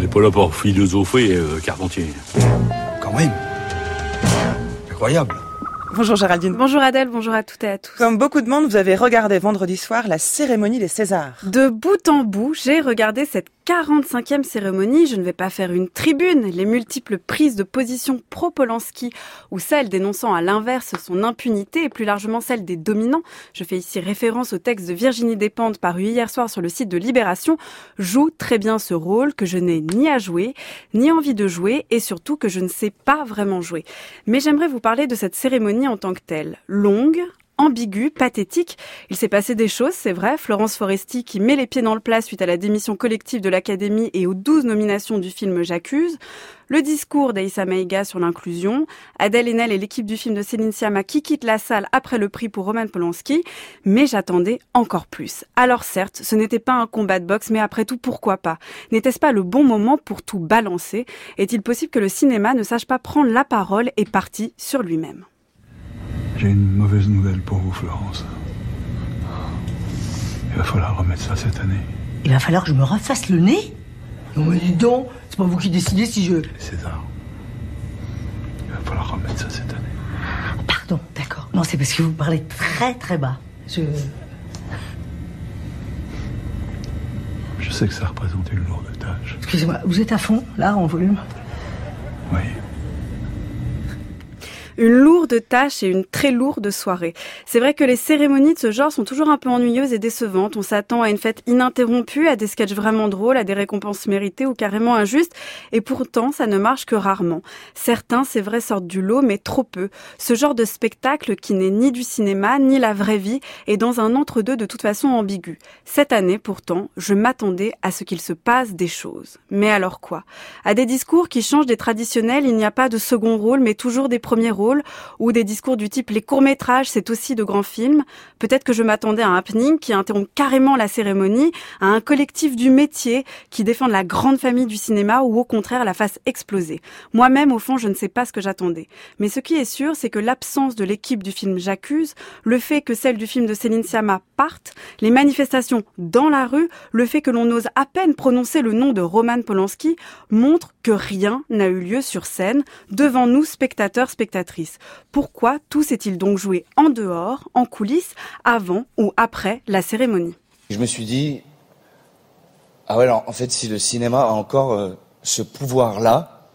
n'est pas là pour philosopher, Carpentier. Quand même. Incroyable. Bonjour Géraldine. Bonjour Adèle, bonjour à toutes et à tous. Comme beaucoup de monde, vous avez regardé vendredi soir la cérémonie des Césars. De bout en bout, j'ai regardé cette 45e cérémonie. Je ne vais pas faire une tribune. Les multiples prises de position pro-Polanski ou celles dénonçant à l'inverse son impunité et plus largement celles des dominants, je fais ici référence au texte de Virginie Despentes paru hier soir sur le site de Libération, jouent très bien ce rôle que je n'ai ni à jouer, ni envie de jouer et surtout que je ne sais pas vraiment jouer. Mais j'aimerais vous parler de cette cérémonie en tant que telle. Longue, ambiguë, pathétique. Il s'est passé des choses, c'est vrai. Florence Foresti qui met les pieds dans le plat suite à la démission collective de l'Académie et aux 12 nominations du film J'accuse. Le discours d'Aïssa Maïga sur l'inclusion. Adèle Haenel et l'équipe du film de Céline Sciamma qui quittent la salle après le prix pour Roman Polanski. Mais j'attendais encore plus. Alors certes, ce n'était pas un combat de boxe, mais après tout, pourquoi pas? N'était-ce pas le bon moment pour tout balancer? Est-il possible que le cinéma ne sache pas prendre la parole et partir sur lui-même? J'ai une mauvaise nouvelle pour vous, Florence. Il va falloir remettre ça cette année. Il va falloir que je me refasse le nez? Non mais dis donc, c'est pas vous qui décidez si je... César, il va falloir remettre ça cette année. Pardon, d'accord. Non, c'est parce que vous parlez très très bas. Je sais que ça représente une lourde tâche. Excusez-moi, vous êtes à fond, là, en volume? Oui. Une lourde tâche et une très lourde soirée. C'est vrai que les cérémonies de ce genre sont toujours un peu ennuyeuses et décevantes. On s'attend à une fête ininterrompue, à des sketchs vraiment drôles, à des récompenses méritées ou carrément injustes. Et pourtant, ça ne marche que rarement. Certains, c'est vrai, sortent du lot, mais trop peu. Ce genre de spectacle qui n'est ni du cinéma, ni la vraie vie, est dans un entre-deux de toute façon ambigu. Cette année, pourtant, je m'attendais à ce qu'il se passe des choses. Mais alors quoi? À des discours qui changent des traditionnels, il n'y a pas de second rôle, mais toujours des premiers rôles, ou des discours du type « les courts-métrages, c'est aussi de grands films ». Peut-être que je m'attendais à un happening qui interrompt carrément la cérémonie, à un collectif du métier qui défend la grande famille du cinéma ou au contraire la fasse exploser. Moi-même, au fond, je ne sais pas ce que j'attendais. Mais ce qui est sûr, c'est que l'absence de l'équipe du film J'accuse, le fait que celle du film de Céline Sciamma parte, les manifestations dans la rue, le fait que l'on ose à peine prononcer le nom de Roman Polanski, montrent que rien n'a eu lieu sur scène, devant nous, spectateurs, spectatrices. Pourquoi tout s'est-il donc joué en dehors, en coulisses, avant ou après la cérémonie? Je me suis dit, ah ouais, alors, en fait, si le cinéma a encore ce pouvoir-là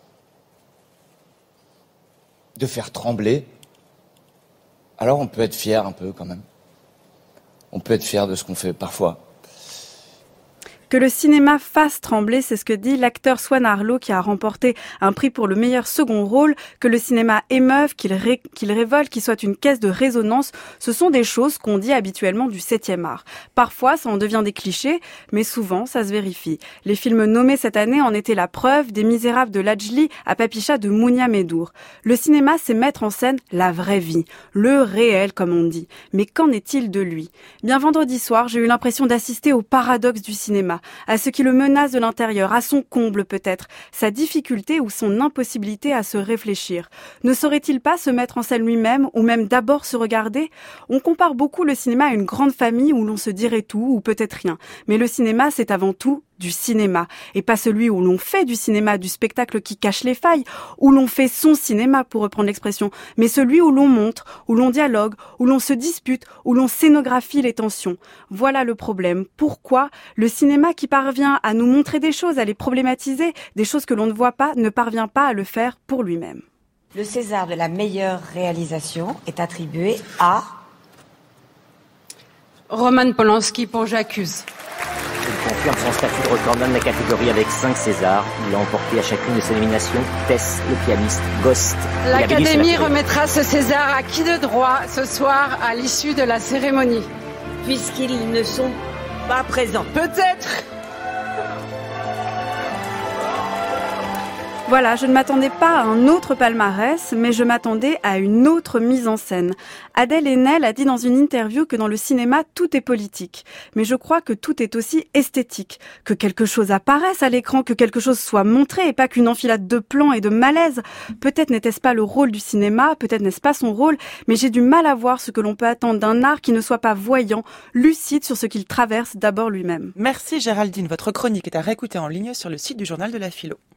de faire trembler, alors on peut être fier un peu quand même. On peut être fier de ce qu'on fait parfois. Que le cinéma fasse trembler, c'est ce que dit l'acteur Swan Arlo qui a remporté un prix pour le meilleur second rôle. Que le cinéma émeuve, qu'il révolte, qu'il soit une caisse de résonance, ce sont des choses qu'on dit habituellement du 7e art. Parfois, ça en devient des clichés, mais souvent, ça se vérifie. Les films nommés cette année en étaient la preuve, des Misérables de Lajli à Papicha de Mounia Medour. Le cinéma, c'est mettre en scène la vraie vie, le réel comme on dit. Mais qu'en est-il de lui? Bien vendredi soir, j'ai eu l'impression d'assister au paradoxe du cinéma, à ce qui le menace de l'intérieur, à son comble peut-être, sa difficulté ou son impossibilité à se réfléchir. Ne saurait-il pas se mettre en scène lui-même ou même d'abord se regarder? On compare beaucoup le cinéma à une grande famille où l'on se dirait tout ou peut-être rien. Mais le cinéma, c'est avant tout du cinéma, et pas celui où l'on fait du cinéma, du spectacle qui cache les failles, où l'on fait son cinéma, pour reprendre l'expression, mais celui où l'on montre, où l'on dialogue, où l'on se dispute, où l'on scénographie les tensions. Voilà le problème. Pourquoi le cinéma qui parvient à nous montrer des choses, à les problématiser, des choses que l'on ne voit pas, ne parvient pas à le faire pour lui-même? Le César de la meilleure réalisation est attribué à... Roman Polanski pour J'accuse. Il confirme son statut de recordman de la catégorie avec 5 Césars. Il a emporté à chacune de ses nominations Tess, le pianiste, Ghost. L'Académie remettra ce César à qui de droit ce soir à l'issue de la cérémonie? Puisqu'ils ne sont pas présents. Peut-être. Voilà, je ne m'attendais pas à un autre palmarès, mais je m'attendais à une autre mise en scène. Adèle Haenel a dit dans une interview que dans le cinéma, tout est politique. Mais je crois que tout est aussi esthétique. Que quelque chose apparaisse à l'écran, que quelque chose soit montré et pas qu'une enfilade de plans et de malaise. Peut-être n'était-ce pas le rôle du cinéma, peut-être n'est-ce pas son rôle, mais j'ai du mal à voir ce que l'on peut attendre d'un art qui ne soit pas voyant, lucide sur ce qu'il traverse d'abord lui-même. Merci Géraldine, votre chronique est à réécouter en ligne sur le site du Journal de la Philo.